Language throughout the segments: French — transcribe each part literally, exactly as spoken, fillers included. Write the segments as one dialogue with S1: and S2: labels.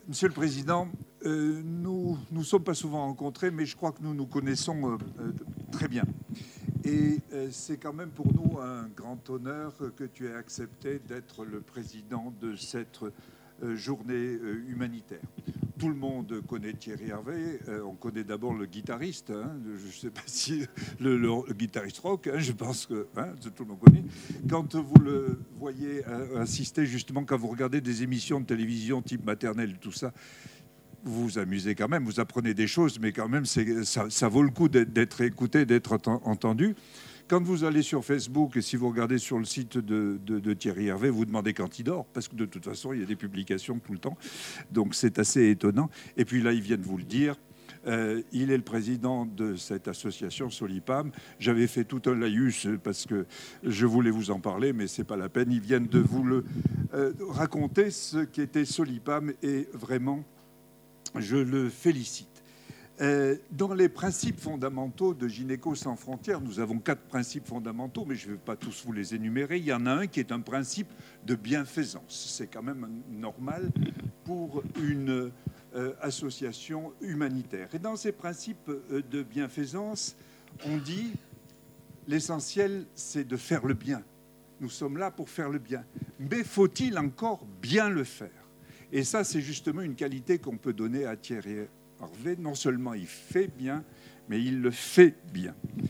S1: Monsieur le Président, euh, nous ne nous sommes pas souvent rencontrés, mais je crois que nous nous connaissons euh, euh, très bien. Et euh, c'est quand même pour nous un grand honneur que tu aies accepté d'être le président de cette euh, journée euh, humanitaire. Tout le monde connaît Thierry Hervé. Euh, on connaît d'abord le guitariste. Hein, je ne sais pas si le, le, le guitariste rock. Hein, je pense que hein, tout le monde connaît. Quand vous le voyez euh, assister, justement, quand vous regardez des émissions de télévision type maternelle, tout ça, vous vous amusez quand même. Vous apprenez des choses, mais quand même, c'est, ça, ça vaut le coup d'être, d'être écouté, d'être entendu. Quand vous allez sur Facebook et si vous regardez sur le site de, de, de Thierry Hervé, vous demandez quand il dort, parce que de toute façon, il y a des publications tout le temps. Donc, c'est assez étonnant. Et puis là, ils viennent vous le dire. Euh, il est le président de cette association Solipam. J'avais fait tout un laïus parce que je voulais vous en parler, mais ce n'est pas la peine. Ils viennent de vous le euh, raconter, ce qu'était Solipam. Et vraiment, je le félicite. Euh, dans les principes fondamentaux de Gynéco sans frontières, nous avons quatre principes fondamentaux, mais je ne vais pas tous vous les énumérer. Il y en a un qui est un principe de bienfaisance. C'est quand même normal pour une euh, association humanitaire. Et dans ces principes euh, de bienfaisance, on dit l'essentiel, c'est de faire le bien. Nous sommes là pour faire le bien. Mais faut-il encore bien le faire ? Et ça, c'est justement une qualité qu'on peut donner à Thierry Hervé. Non seulement il fait bien, mais il le fait bien.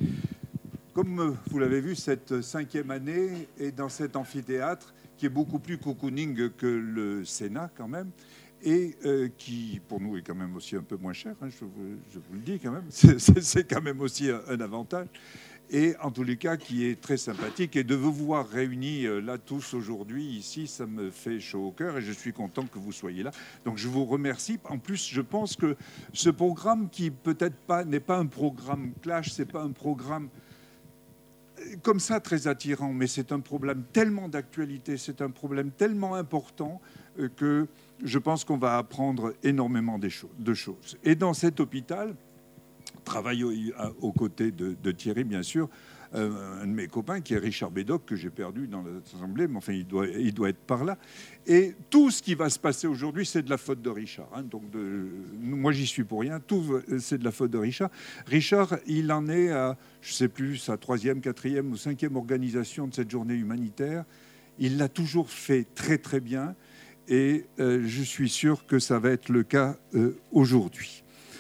S1: Comme vous l'avez vu, cette cinquième année est dans cet amphithéâtre qui est beaucoup plus cocooning que le Sénat quand même, et euh, qui, pour nous, est quand même aussi un peu moins cher, hein, je, vous, je vous le dis quand même, c'est, c'est, c'est quand même aussi un, un avantage. Et en tous les cas, qui est très sympathique. Et de vous voir réunis là tous aujourd'hui, ici, ça me fait chaud au cœur et je suis content que vous soyez là. Donc je vous remercie. En plus, je pense que ce programme qui peut-être pas n'est pas un programme clash, c'est pas un programme comme ça très attirant, mais c'est un problème tellement d'actualité, c'est un problème tellement important que je pense qu'on va apprendre énormément de choses. Et dans cet hôpital, travaille aux côtés de, de Thierry, bien sûr, euh, un de mes copains qui est Richard Bédoc, que j'ai perdu dans l'Assemblée, mais enfin, il doit, il doit être par là. Et tout ce qui va se passer aujourd'hui, c'est de la faute de Richard. Hein. Donc, de, moi, j'y suis pour rien. Tout, c'est de la faute de Richard. Richard, il en est à, je ne sais plus, sa troisième, quatrième ou cinquième organisation de cette journée humanitaire. Il l'a toujours fait très, très bien. Et euh, je suis sûr que ça va être le cas euh, aujourd'hui.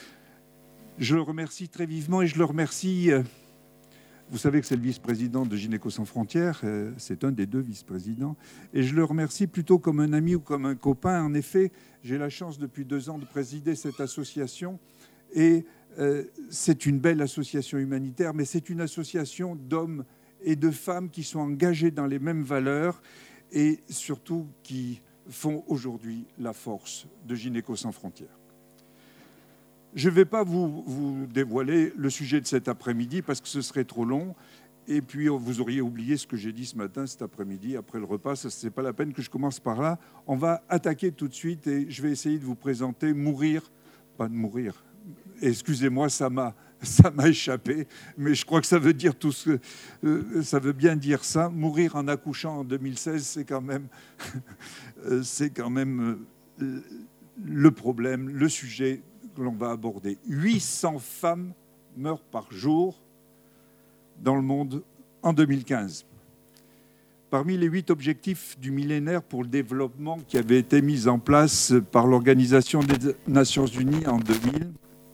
S1: Je le remercie très vivement et je le remercie. Euh, vous savez que c'est le vice-président de Gynéco sans frontières, euh, c'est un des deux vice-présidents. Et je le remercie plutôt comme un ami ou comme un copain. En effet, j'ai la chance depuis deux ans de présider cette association. Et euh, c'est une belle association humanitaire, mais c'est une association d'hommes et de femmes qui sont engagés dans les mêmes valeurs et surtout qui font aujourd'hui la force de Gynéco sans frontières. Je ne vais pas vous, vous dévoiler le sujet de cet après-midi parce que ce serait trop long. Et puis, vous auriez oublié ce que j'ai dit ce matin, cet après-midi, après le repas. Ce n'est pas la peine que je commence par là. On va attaquer tout de suite et je vais essayer de vous présenter Mourir. Pas de mourir. Excusez-moi, ça m'a, ça m'a échappé. Mais je crois que ça veut dire tout ce que... Euh, ça veut bien dire ça. Mourir en accouchant en deux mille seize, c'est quand même... c'est quand même euh, le problème, le sujet que l'on va aborder. huit cents femmes meurent par jour dans le monde en deux mille quinze. Parmi les huit objectifs du millénaire pour le développement qui avaient été mis en place par l'Organisation des Nations Unies en deux mille,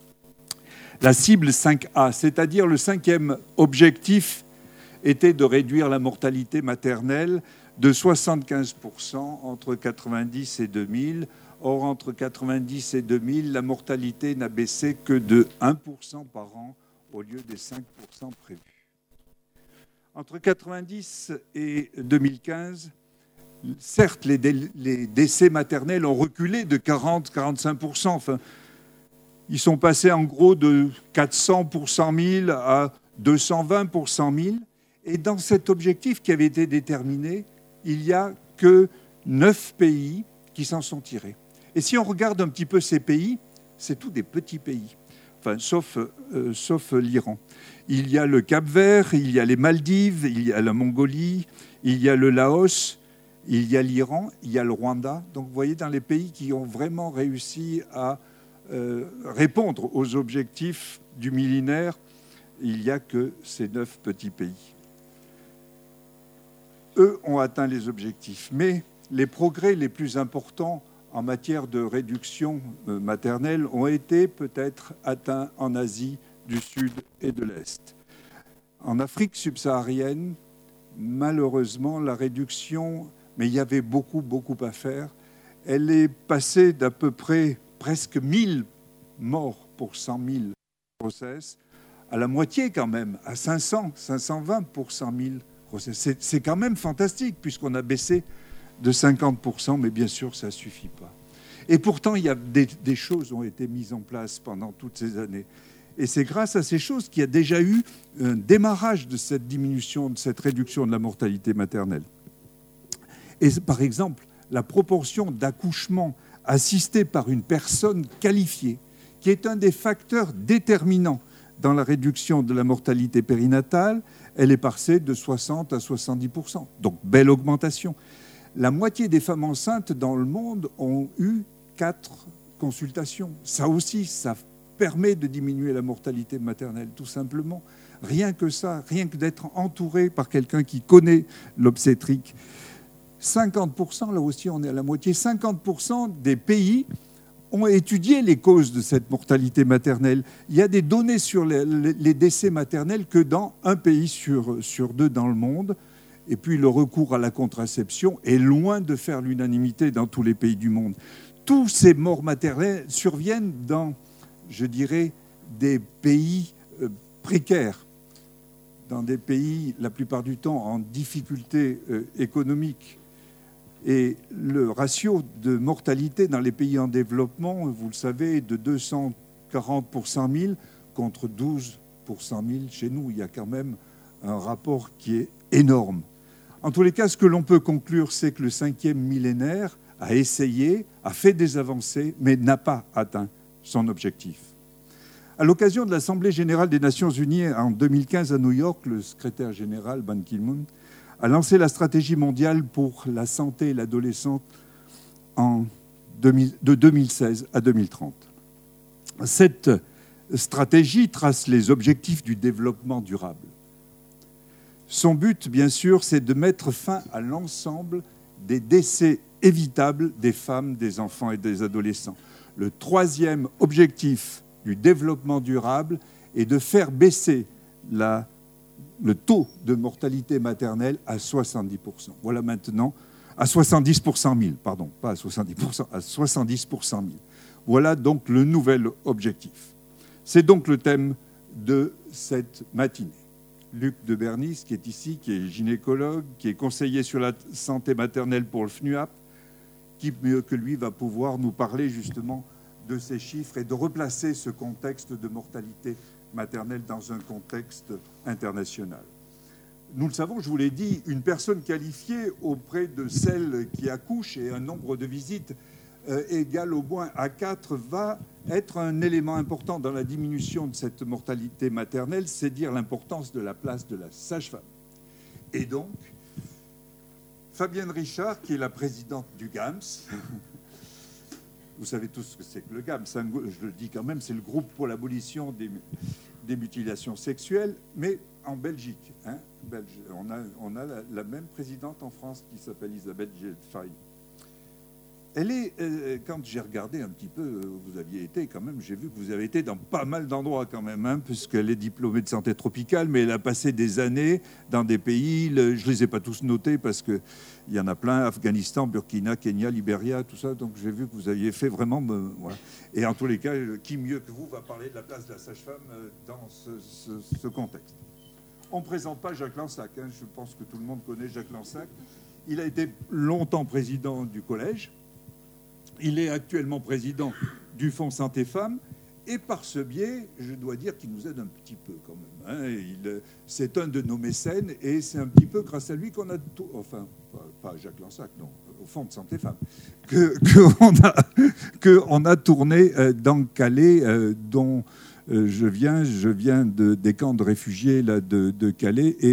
S1: la cible cinq A, c'est-à-dire le cinquième objectif, était de réduire la mortalité maternelle de soixante-quinze pour cent entre quatre-vingt-dix et deux mille. Or, entre quatre-vingt-dix et deux mille, la mortalité n'a baissé que de un pour cent par an au lieu des cinq pour cent prévus. Entre quatre-vingt-dix et deux mille quinze, certes, les, dé- les décès maternels ont reculé de quarante à quarante-cinq pour cent. Enfin, ils sont passés en gros de quatre cents pour cent mille à deux cent vingt pour cent mille. Et dans cet objectif qui avait été déterminé, il n'y a que neuf pays qui s'en sont tirés. Et si on regarde un petit peu ces pays, c'est tous des petits pays, enfin, sauf, euh, sauf l'Iran. Il y a le Cap-Vert, il y a les Maldives, il y a la Mongolie, il y a le Laos, il y a l'Iran, il y a le Rwanda. Donc vous voyez, dans les pays qui ont vraiment réussi à euh, répondre aux objectifs du millénaire, il n'y a que ces neuf petits pays. Eux ont atteint les objectifs. Mais les progrès les plus importants en matière de réduction maternelle ont été peut-être atteints en Asie du Sud et de l'Est. En Afrique subsaharienne, malheureusement, la réduction, mais il y avait beaucoup, beaucoup à faire, elle est passée d'à peu près presque mille morts pour cent mille grossesses à la moitié quand même, à cinq cents, cinq cent vingt pour cent mille grossesses. C'est, c'est quand même fantastique puisqu'on a baissé de cinquante pour cent, mais bien sûr, ça ne suffit pas. Et pourtant, il y a des, des choses ont été mises en place pendant toutes ces années. Et c'est grâce à ces choses qu'il y a déjà eu un démarrage de cette diminution, de cette réduction de la mortalité maternelle. Et par exemple, la proportion d'accouchements assistés par une personne qualifiée, qui est un des facteurs déterminants dans la réduction de la mortalité périnatale, elle est passée de soixante à soixante-dix pour cent. Donc, belle augmentation. La moitié des femmes enceintes dans le monde ont eu quatre consultations. Ça aussi, ça permet de diminuer la mortalité maternelle, tout simplement. Rien que ça, rien que d'être entouré par quelqu'un qui connaît l'obstétrique. cinquante pour cent, là aussi on est à la moitié, cinquante pour cent des pays ont étudié les causes de cette mortalité maternelle. Il y a des données sur les, les décès maternels que dans un pays sur, sur deux dans le monde. Et puis le recours à la contraception est loin de faire l'unanimité dans tous les pays du monde. Tous ces morts maternelles surviennent dans, je dirais, des pays euh, précaires, dans des pays, la plupart du temps, en difficulté euh, économique. Et le ratio de mortalité dans les pays en développement, vous le savez, est de deux cent quarante pour cent mille contre douze pour cent mille chez nous. Il y a quand même un rapport qui est énorme. En tous les cas, ce que l'on peut conclure, c'est que le cinquième millénaire a essayé, a fait des avancées, mais n'a pas atteint son objectif. À l'occasion de l'Assemblée générale des Nations unies en deux mille quinze à New York, le secrétaire général Ban Ki-moon a lancé la stratégie mondiale pour la santé et l'adolescence en deux mille, de deux mille seize à deux mille trente. Cette stratégie trace les objectifs du développement durable. Son but, bien sûr, c'est de mettre fin à l'ensemble des décès évitables des femmes, des enfants et des adolescents. Le troisième objectif du développement durable est de faire baisser la, le taux de mortalité maternelle à soixante-dix pour cent. Voilà maintenant, à soixante-dix pour cent mille, pardon, pas à soixante-dix pour cent, à soixante-dix pour cent mille. Voilà donc le nouvel objectif. C'est donc le thème de cette matinée. Luc de Bernis, qui est ici, qui est gynécologue, qui est conseiller sur la santé maternelle pour le F N U A P, qui mieux que lui va pouvoir nous parler justement de ces chiffres et de replacer ce contexte de mortalité maternelle dans un contexte international. Nous le savons, je vous l'ai dit, une personne qualifiée auprès de celle qui accouche et un nombre de visites euh, égal au moins à quatre va être un élément important dans la diminution de cette mortalité maternelle, c'est dire l'importance de la place de la sage-femme. Et donc, Fabienne Richard, qui est la présidente du GAMS, vous savez tous ce que c'est que le GAMS, je le dis quand même, c'est le groupe pour l'abolition des, des mutilations sexuelles, mais en Belgique. Hein, Belge, on a, on a la, la même présidente en France qui s'appelle Elisabeth Gellefay. Elle est, euh, quand j'ai regardé un petit peu, euh, vous aviez été quand même, j'ai vu que vous avez été dans pas mal d'endroits quand même, hein, puisqu'elle est diplômée de santé tropicale, mais elle a passé des années dans des pays, le, je ne les ai pas tous notés parce qu'il y en a plein, Afghanistan, Burkina, Kenya, Libéria, tout ça, donc j'ai vu que vous aviez fait vraiment... Euh, voilà. Et en tous les cas, qui mieux que vous va parler de la place de la sage-femme euh, dans ce, ce, ce contexte. On ne présente pas Jacques Lansac, hein, je pense que tout le monde connaît Jacques Lansac. Il a été longtemps président du collège. Il est actuellement président du Fonds Santé Femmes et par ce biais, je dois dire qu'il nous aide un petit peu quand même. Hein. Il, c'est un de nos mécènes et c'est un petit peu grâce à lui qu'on a, tout, enfin, pas, pas Jacques Lansac, non, au Fonds de Santé Femmes, que, que, on, a, que on a tourné dans Calais, euh, dont euh, je viens, je viens de, des camps de réfugiés là, de, de Calais et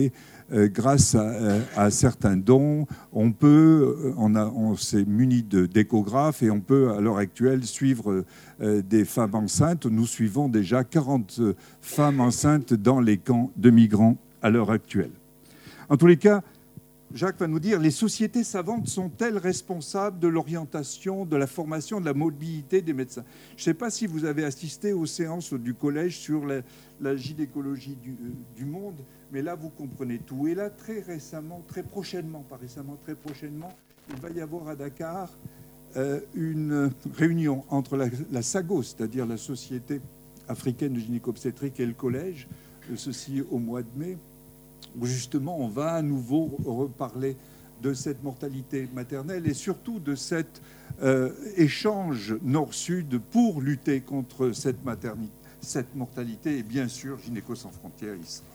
S1: euh, grâce à, à certains dons, on peut, on, a, on s'est muni de, d'échographes et on peut à l'heure actuelle suivre euh, des femmes enceintes. Nous suivons déjà quarante femmes enceintes dans les camps de migrants à l'heure actuelle. En tous les cas, Jacques va nous dire, les sociétés savantes sont-elles responsables de l'orientation, de la formation, de la mobilité des médecins? Je ne sais pas si vous avez assisté aux séances du collège sur la, la gynécologie du, du monde, mais là, vous comprenez tout. Et là, très récemment, très prochainement, pas récemment, très prochainement, il va y avoir à Dakar euh, une réunion entre la, la SAGO, c'est-à-dire la Société africaine de gynéco-obstétrique, et le collège, ceci au mois de mai, où justement on va à nouveau reparler de cette mortalité maternelle et surtout de cet euh, échange nord-sud pour lutter contre cette, maternité, cette mortalité. Et bien sûr, Gynéco sans frontières y sera.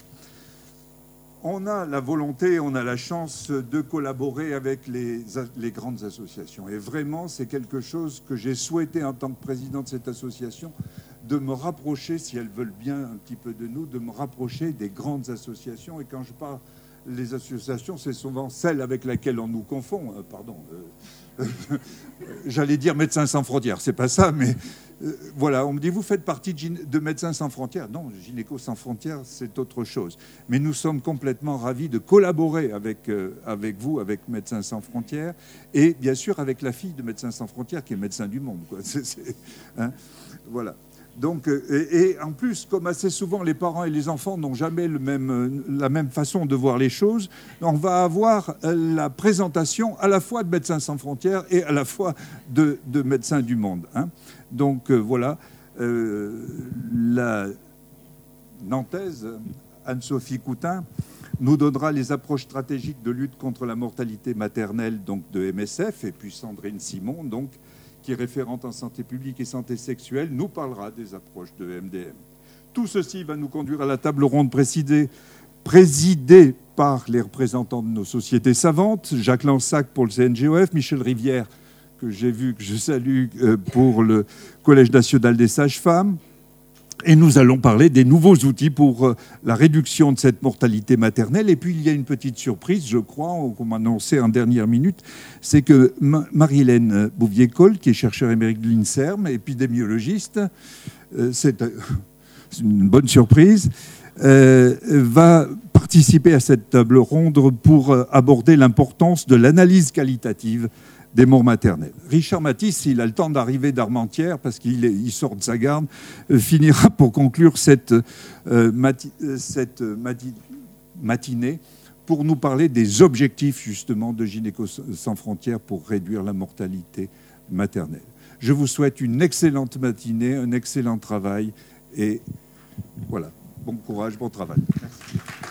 S1: On a la volonté, on a la chance de collaborer avec les, les grandes associations. Et vraiment, c'est quelque chose que j'ai souhaité en tant que président de cette association, de me rapprocher, si elles veulent bien un petit peu de nous, de me rapprocher des grandes associations. Et quand je parle des associations, c'est souvent celle avec laquelle on nous confond. Euh, pardon, euh, j'allais dire Médecins sans frontières, c'est pas ça, mais euh, voilà, on me dit, vous faites partie de, de Médecins sans frontières. Non, Gynéco sans frontières, c'est autre chose. Mais nous sommes complètement ravis de collaborer avec, euh, avec vous, avec Médecins sans frontières, et bien sûr avec la fille de Médecins sans frontières, qui est médecin du monde, quoi. C'est, c'est, hein, voilà. Donc, et, et en plus, comme assez souvent les parents et les enfants n'ont jamais le même, la même façon de voir les choses, on va avoir la présentation à la fois de Médecins sans frontières et à la fois de, de Médecins du monde. Hein. Donc euh, voilà, euh, la Nantaise, Anne-Sophie Coutin, nous donnera les approches stratégiques de lutte contre la mortalité maternelle, donc de M S F, et puis Sandrine Simon, donc, qui est référente en santé publique et santé sexuelle, nous parlera des approches de M D M. Tout ceci va nous conduire à la table ronde présidée, présidée par les représentants de nos sociétés savantes, Jacques Lansac pour le C N G O F, Michel Rivière, que j'ai vu, que je salue, pour le Collège national des sages-femmes. Et nous allons parler des nouveaux outils pour la réduction de cette mortalité maternelle. Et puis, il y a une petite surprise, je crois, qu'on m'a annoncé en dernière minute, c'est que Marie-Hélène Bouvier-Coll, qui est chercheure émérite de l'INSERM, épidémiologiste, c'est une bonne surprise, va participer à cette table ronde pour aborder l'importance de l'analyse qualitative des morts maternelles. Richard Matisse, il a le temps d'arriver d'Armentières parce qu'il il sort de sa garde, euh, finira pour conclure cette, euh, mati cette mati matinée pour nous parler des objectifs justement de Gynéco sans frontières pour réduire la mortalité maternelle. Je vous souhaite une excellente matinée, un excellent travail et voilà, bon courage, bon travail. Merci.